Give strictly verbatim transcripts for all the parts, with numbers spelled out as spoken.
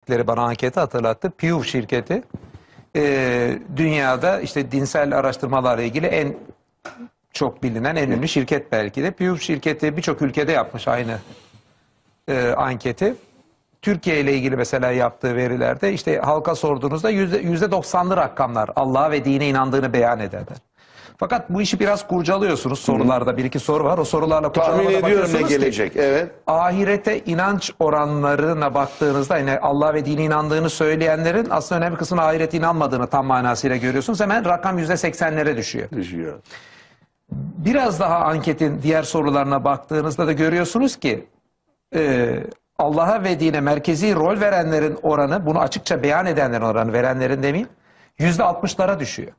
verdikleri bana anketi hatırlattı. Pew şirketi e, dünyada işte dinsel araştırmalarla ilgili en çok bilinen en ünlü şirket belki de. Pew şirketi birçok ülkede yapmış aynı e, anketi. Türkiye ile ilgili mesela yaptığı verilerde işte halka sorduğunuzda yüzde doksanlı rakamlar Allah'a ve dine inandığını beyan ederler. Fakat bu işi biraz kurcalıyorsunuz. Sorularda bir iki soru var. O sorularla tahmin ediyorum ne gelecek. Ki, evet. ahirete inanç oranlarına baktığınızda yine Allah ve dine inandığını söyleyenlerin aslında önemli kısmına ahirete inanmadığını tam manasıyla görüyorsunuz. Hemen rakam yüzde seksenlere düşüyor. Düşüyor. Biraz daha anketin diğer sorularına baktığınızda da görüyorsunuz ki e, Allah'a ve dine merkezi rol verenlerin oranı, bunu açıkça beyan edenlerin oranı, verenlerin demeyeyim, yüzde altmışlara düşüyor.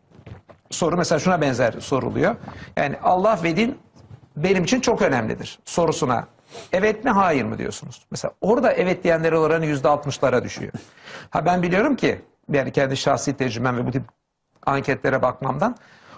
Soru mesela şuna benzer soruluyor. Yani Allah ve din benim için çok önemlidir sorusuna evet mi hayır mı diyorsunuz. Mesela orada evet diyenlerin oranı yüzde altmışlara düşüyor. Ha ben biliyorum ki yani kendi şahsi tecrübem ve bu tip anketlere bakmamdan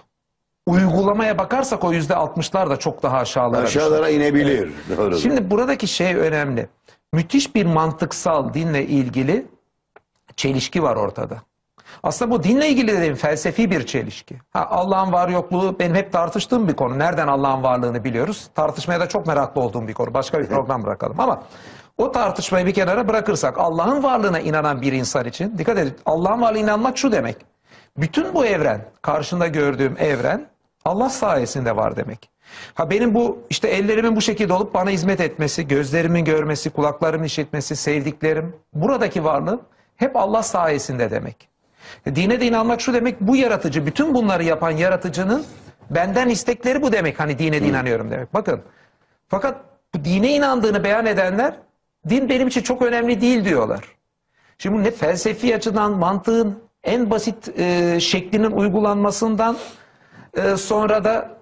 uygulamaya bakarsak o yüzde altmışlar da çok daha aşağılara Aşağılara düşüyor. inebilir. Evet. Doğru. Şimdi buradaki şey önemli. Müthiş bir mantıksal dinle ilgili çelişki var ortada. Aslında bu dinle ilgili dediğim felsefi bir çelişki. Ha, Allah'ın var yokluğu benim hep tartıştığım bir konu. Nereden Allah'ın varlığını biliyoruz? Tartışmaya da çok meraklı olduğum bir konu. Başka bir program bırakalım ama o tartışmayı bir kenara bırakırsak Allah'ın varlığına inanan bir insan için dikkat edin, Allah'ın varlığına inanmak şu demek. Bütün bu evren, karşında gördüğüm evren Allah sayesinde var demek. Ha benim bu işte ellerimin bu şekilde olup bana hizmet etmesi, gözlerimin görmesi, kulaklarımın işitmesi, sevdiklerim, buradaki varlığım hep Allah sayesinde demek. Dine de inanmak şu demek, bu yaratıcı, bütün bunları yapan yaratıcının benden istekleri bu demek. Hani dine de inanıyorum demek. Bakın, fakat bu dine inandığını beyan edenler, din benim için çok önemli değil diyorlar. Şimdi bu ne felsefi açıdan mantığın en basit e, şeklinin uygulanmasından e, sonra da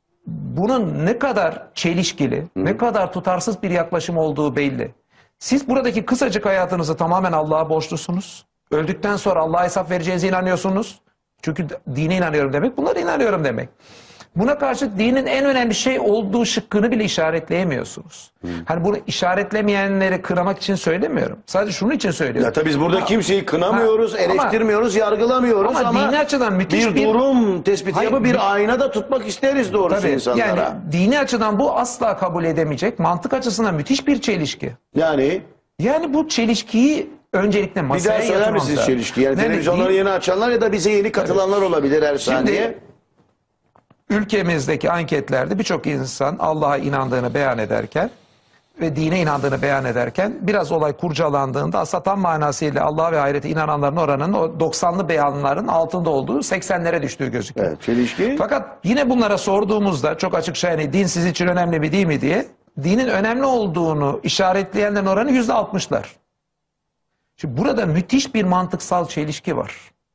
bunun ne kadar çelişkili, Hı. ne kadar tutarsız bir yaklaşım olduğu belli. Siz buradaki kısacık hayatınızı tamamen Allah'a borçlusunuz. Öldükten sonra Allah'a hesap vereceğinize inanıyorsunuz. Çünkü dine inanıyorum demek, bunlara inanıyorum demek. Buna karşı dinin en önemli şey olduğu şıkkını bile işaretleyemiyorsunuz. Hmm. Hani bunu işaretlemeyenleri kınamak için söylemiyorum. Sadece şunun için söylüyorum. Ya tabii biz burada ama, kimseyi kınamıyoruz, ha, eleştirmiyoruz, ama, yargılamıyoruz ama, ama dini açıdan müthiş bir, bir durum tespiti hayır, yapıp bir aynada tutmak isteriz doğrusu tabii, insanlara. Yani dini açıdan bu asla kabul edemeyecek, mantık açısından müthiş bir çelişki. Yani? Yani bu çelişkiyi öncelikle masaya yatırmamız lazım. Bir daha söyler misiniz çelişki? Yani, yani televizyonları yeni açanlar ya da bize yeni katılanlar evet. olabilir her saniye. Şimdi ülkemizdeki anketlerde birçok insan Allah'a inandığını beyan ederken ve dine inandığını beyan ederken biraz olay kurcalandığında aslında tam manasıyla Allah'a ve ahirete inananların oranının o doksanlı beyanların altında olduğu seksenlere düştüğü gözüküyor. Evet, çelişki. Fakat yine bunlara sorduğumuzda çok açıkça yani din sizin için önemli mi değil mi diye dinin önemli olduğunu işaretleyenlerin oranı yüzde altmışlar. Şimdi burada müthiş bir mantıksal çelişki var.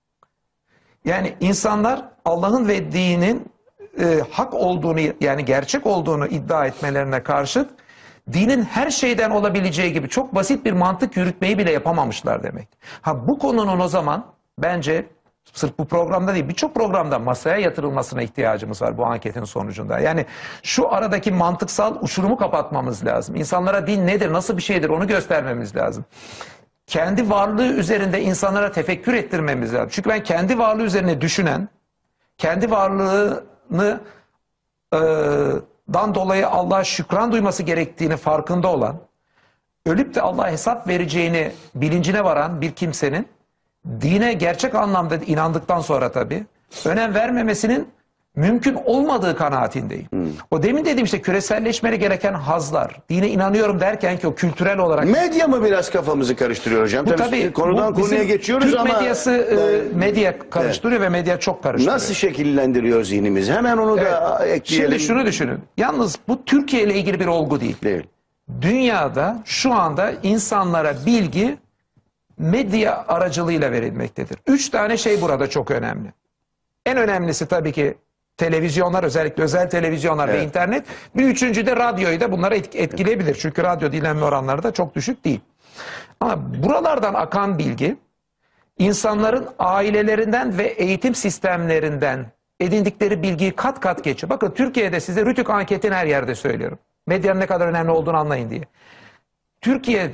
Yani insanlar Allah'ın ve dinin e, hak olduğunu yani gerçek olduğunu iddia etmelerine karşıt dinin her şeyden olabileceği gibi çok basit bir mantık yürütmeyi bile yapamamışlar demek. Ha bu konunun o zaman bence sırf bu programda değil birçok programda masaya yatırılmasına ihtiyacımız var bu anketin sonucunda. Yani şu aradaki mantıksal uçurumu kapatmamız lazım. İnsanlara din nedir, nasıl bir şeydir onu göstermemiz lazım. Kendi varlığı üzerinde insanlara tefekkür ettirmemiz lazım. Çünkü ben kendi varlığı üzerine düşünen, kendi varlığını e, dan dolayı Allah'a şükran duyması gerektiğini farkında olan, ölüp de Allah'a hesap vereceğini bilincine varan bir kimsenin dine gerçek anlamda inandıktan sonra tabii önem vermemesinin mümkün olmadığı kanaatindeyim. Hmm. O demin dediğim işte küreselleşmeli gereken hazlar, dine inanıyorum derken ki o kültürel olarak... Medya mı biraz kafamızı karıştırıyor hocam? Bu tabii, tabii konudan bu konuya geçiyoruz Türk ama... Türk medyası e, medya karıştırıyor evet. ve medya çok karıştırıyor. Nasıl şekillendiriyor zihnimizi? Hemen onu evet. da ekleyelim. Şimdi şunu düşünün. Yalnız bu Türkiye ile ilgili bir olgu değil. Değil. Dünyada şu anda insanlara bilgi medya aracılığıyla verilmektedir. Üç tane şey burada çok önemli. En önemlisi tabii ki televizyonlar, özellikle özel televizyonlar evet. ve internet. Bir üçüncü de radyoyu da bunlara etkileyebilir. Çünkü radyo dinlenme oranları da çok düşük değil. Ama buralardan akan bilgi insanların ailelerinden ve eğitim sistemlerinden edindikleri bilgiyi kat kat geçiyor. Bakın Türkiye'de size Rütük anketini her yerde söylüyorum. Medyanın ne kadar önemli olduğunu anlayın diye. Türkiye'de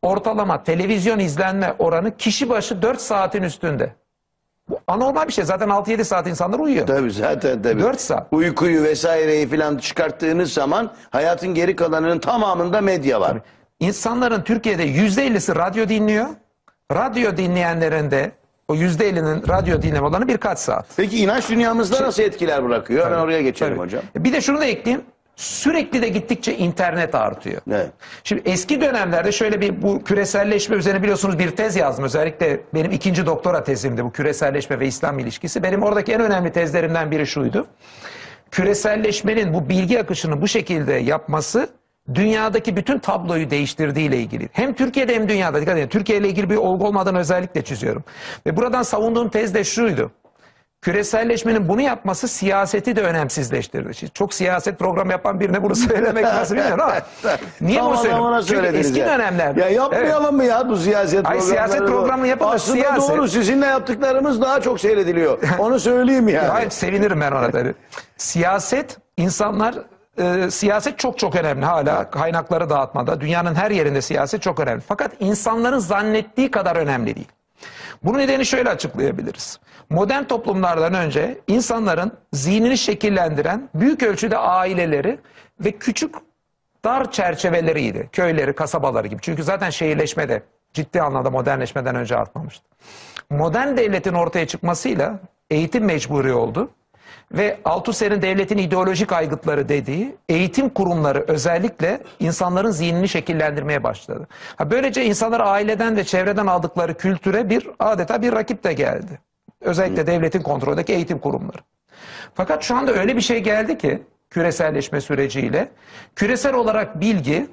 ortalama televizyon izlenme oranı kişi başı dört saatin üstünde. Bu anormal bir şey. Zaten altı yedi saat insanlar uyuyor. Tabii zaten tabii. dört saat. Uykuyu vesaireyi filan çıkarttığınız zaman hayatın geri kalanının tamamında medya var. İnsanların Türkiye'de yüzde ellisi radyo dinliyor. Radyo dinleyenlerin de o yüzde ellinin radyo dinleme olanı birkaç saat. Peki inanç dünyamızda nasıl etkiler bırakıyor? Hemen oraya geçelim Tabii. hocam. Bir de şunu da ekleyeyim. Sürekli de gittikçe internet artıyor. Evet. Şimdi eski dönemlerde şöyle bir bu küreselleşme üzerine biliyorsunuz bir tez yazdım. Özellikle benim ikinci doktora tezimdi bu küreselleşme ve İslam ilişkisi. Benim oradaki en önemli tezlerimden biri şuydu. Küreselleşmenin bu bilgi akışını bu şekilde yapması dünyadaki bütün tabloyu değiştirdiğiyle ilgili. Hem Türkiye'de hem dünyada. Dikkat edin, Türkiye ile ilgili bir olgu olmadan özellikle çiziyorum. Ve buradan savunduğum tez de şuydu. Küreselleşmenin bunu yapması siyaseti de önemsizleştirdi. Şimdi çok siyaset programı yapan birine bunu söylemek nasıl bilmiyorum ama niye Tamam, bunu söylüyorum? ona Çünkü söylediniz eski ya. dönemlerde. Ya yapmayalım mı ya bu siyaset Ay, programları? siyaset programı yapın da Aslında siyaset- doğru, sizinle yaptıklarımız daha çok seyrediliyor. Onu söyleyeyim yani. Hayır, sevinirim ben ona tabii. Siyaset, insanlar, e, siyaset çok çok önemli hala kaynakları dağıtmada. Dünyanın her yerinde siyaset çok önemli. Fakat insanların zannettiği kadar önemli değil. Bunun nedeni şöyle açıklayabiliriz. Modern toplumlardan önce insanların zihnini şekillendiren büyük ölçüde aileleri ve küçük dar çerçeveleriydi. Köyleri, kasabaları gibi. Çünkü zaten şehirleşme de ciddi anlamda modernleşmeden önce artmamıştı. Modern devletin ortaya çıkmasıyla eğitim mecburi oldu. Ve Althusser'in devletin ideolojik aygıtları dediği eğitim kurumları özellikle insanların zihnini şekillendirmeye başladı. Ha, böylece insanlar aileden ve çevreden aldıkları kültüre bir adeta bir rakip de geldi. Özellikle devletin kontrolündeki eğitim kurumları. Fakat şu anda öyle bir şey geldi ki küreselleşme süreciyle küresel olarak bilgi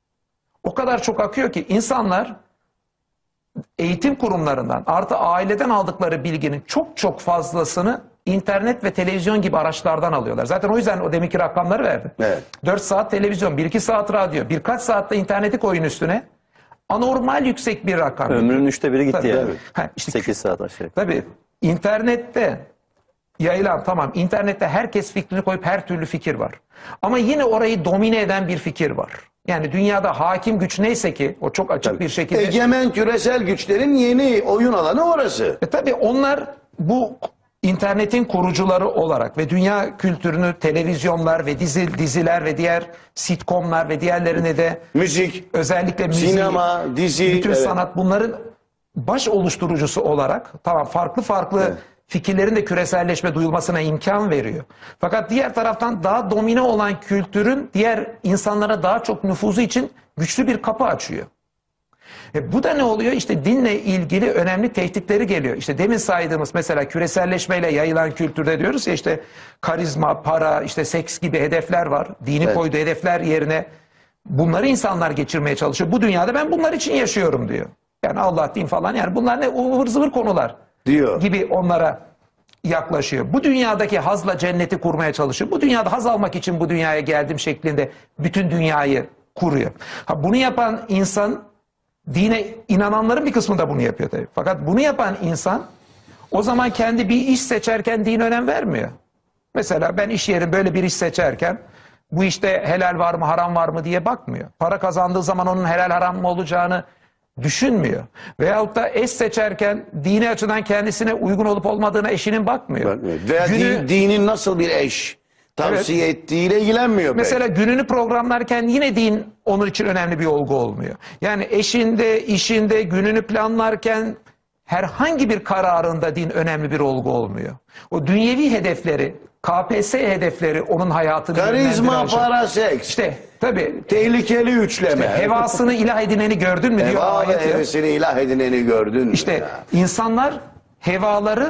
o kadar çok akıyor ki insanlar eğitim kurumlarından artı aileden aldıkları bilginin çok çok fazlasını internet ve televizyon gibi araçlardan alıyorlar. Zaten o yüzden o deminki rakamları verdim. Evet. dört saat televizyon, bir iki saat radyo, birkaç saatte interneti koyun üstüne. Anormal yüksek bir rakam. Ömrünün üçte biri gitti Tabii, yani. tabii. Ha, işte sekiz saat aşağı. Tabii internette yayılan, tamam, internette herkes fikrini koyup her türlü fikir var. Ama yine orayı domine eden bir fikir var. Yani dünyada hakim güç neyse ki o çok açık bir şekilde. Egemen küresel güçlerin yeni oyun alanı orası. E tabii onlar bu internetin kurucuları olarak ve dünya kültürünü televizyonlar ve dizi, diziler ve diğer sitcomlar ve diğerlerine de Müzik, özellikle müziği, sinema, dizi, bütün evet. sanat bunların baş oluşturucusu olarak tamam farklı farklı Evet. fikirlerin de küreselleşme duyulmasına imkan veriyor. Fakat diğer taraftan daha domine olan kültürün diğer insanlara daha çok nüfuzu için güçlü bir kapı açıyor. E bu da ne oluyor? İşte dinle ilgili önemli tehditleri geliyor. İşte demin saydığımız mesela küreselleşmeyle yayılan kültürde diyoruz ya işte karizma, para, işte seks gibi hedefler var. Dini Evet. koyduğu hedefler yerine bunları insanlar geçirmeye çalışıyor. Bu dünyada ben bunlar için yaşıyorum diyor. Yani Allah, din falan, yani bunlar ne ıvır zıvır konular diyor. gibi onlara yaklaşıyor. Bu dünyadaki hazla cenneti kurmaya çalışıyor. Bu dünyada haz almak için bu dünyaya geldim şeklinde bütün dünyayı kuruyor. Ha, bunu yapan insan, dine inananların bir kısmı da bunu yapıyor tabii. Fakat bunu yapan insan o zaman kendi bir iş seçerken dine önem vermiyor. Mesela ben iş yerim böyle bir iş seçerken bu işte helal var mı haram var mı diye bakmıyor. Para kazandığı zaman onun helal haram mı olacağını düşünmüyor. Veyahut da eş seçerken dini açıdan kendisine uygun olup olmadığına eşinin bakmıyor. Veya Günü- din- dinin nasıl bir eş tavsiye ettiğiyle ilgilenmiyor pek. Mesela gününü programlarken yine din onun için önemli bir olgu olmuyor. Yani eşinde, işinde, gününü planlarken herhangi bir kararında din önemli bir olgu olmuyor. O dünyevi hedefleri, K P S S hedefleri onun hayatını Karizma, yönlendiren şey. para, seks. İşte tabii Tehlikeli üçleme. hevasını ilah edineni gördün mü diyor Heva ve ayet. hevesini ilah edineni gördün mü İşte ya? insanlar hevaları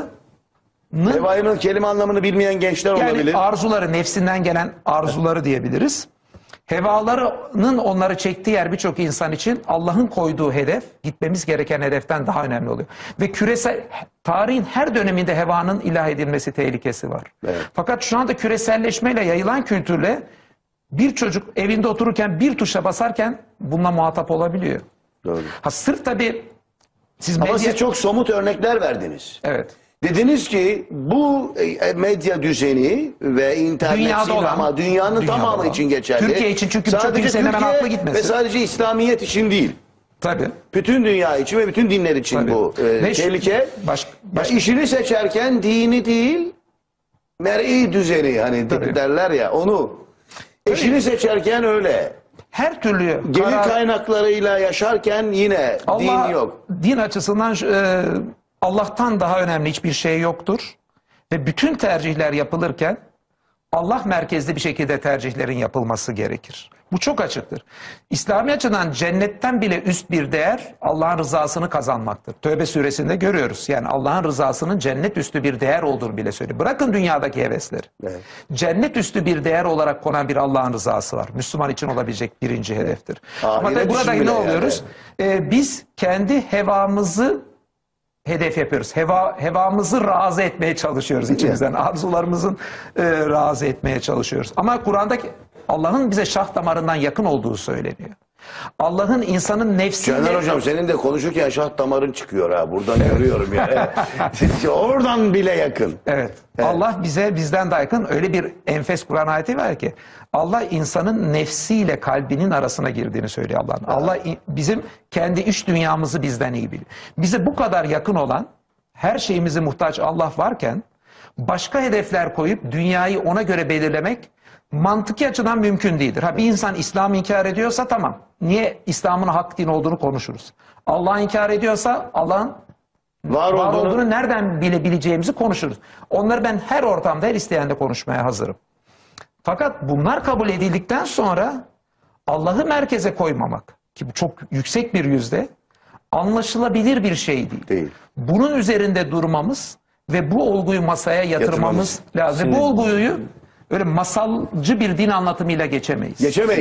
Hevanın kelime anlamını bilmeyen gençler yani olabilir. arzuları, nefsinden gelen arzuları diyebiliriz. Hevalarının onları çektiği yer birçok insan için Allah'ın koyduğu hedef, gitmemiz gereken hedeften daha önemli oluyor. Ve küresel, tarihin her döneminde hevanın ilah edilmesi tehlikesi var. Evet. Fakat şu anda küreselleşmeyle yayılan kültürle bir çocuk evinde otururken bir tuşa basarken bununla muhatap olabiliyor. Doğru. Ha sırf tabii siz Ama medya... siz çok somut örnekler verdiniz. Evet. Dediniz ki bu e, medya düzeni ve internet, Dünyada sinema olan, dünyanın dünyada tamamı olan. için geçerli. Türkiye için çünkü birçok Sadece kimsenin hemen Türkiye aklı gitmesin. ve sadece İslamiyet için değil. Tabii. Bütün dünya için ve bütün dinler için Tabii. bu e, Ve şu- tehlike. Baş, Ya baş, işini seçerken dini değil, mer'i düzeni hani de- Tabii. derler ya onu. Eşini seçerken öyle. her türlü Gelir karar- kaynaklarıyla yaşarken yine Allah, din yok. din açısından e, Allah'tan daha önemli hiçbir şey yoktur. Ve bütün tercihler yapılırken Allah merkezli bir şekilde tercihlerin yapılması gerekir. Bu çok açıktır. İslami açıdan cennetten bile üst bir değer Allah'ın rızasını kazanmaktır. Tövbe suresinde görüyoruz. Yani Allah'ın rızasının cennet üstü bir değer olduğunu bile söylüyor. Bırakın dünyadaki hevesleri. Evet. Cennet üstü bir değer olarak konan bir Allah'ın rızası var. Müslüman için olabilecek birinci hedeftir. Ama Ahiret tabii burada için ne bile oluyoruz? Ee, biz kendi hevamızı hedef yapıyoruz. Heva, hevamızı razı etmeye çalışıyoruz içimizden. Arzularımızın e, razı etmeye çalışıyoruz. Ama Kur'an'daki Allah'ın bize şah damarından yakın olduğu söyleniyor. Allah'ın insanın nefsiyle... Caner hocam senin de konuşurken şah damarın çıkıyor ha. Buradan görüyorum yani. Oradan bile yakın. Evet. Allah bize bizden daha yakın öyle bir enfes Kur'an ayeti var ki Allah insanın nefsiyle kalbinin arasına girdiğini söylüyor Allah'ın. Allah i- bizim kendi iç dünyamızı bizden iyi biliyor. Bize bu kadar yakın olan her şeyimize muhtaç Allah varken başka hedefler koyup dünyayı ona göre belirlemek mantıki açıdan mümkün değildir. Ha, bir insan İslam'ı inkar ediyorsa tamam. Niye İslam'ın hak din olduğunu konuşuruz. Allah'ı inkar ediyorsa Allah'ın Var, var olduğunu, olduğunu nereden bilebileceğimizi konuşuruz. Onları ben her ortamda, her isteyende konuşmaya hazırım. Fakat bunlar kabul edildikten sonra Allah'ı merkeze koymamak, ki bu çok yüksek bir yüzde, anlaşılabilir bir şey değil. değil. Bunun üzerinde durmamız ve bu olguyu masaya yatırmamız Yatırmamız. lazım. Ve bu olguyu öyle masalcı bir din anlatımıyla geçemeyiz. Geçemeyiz.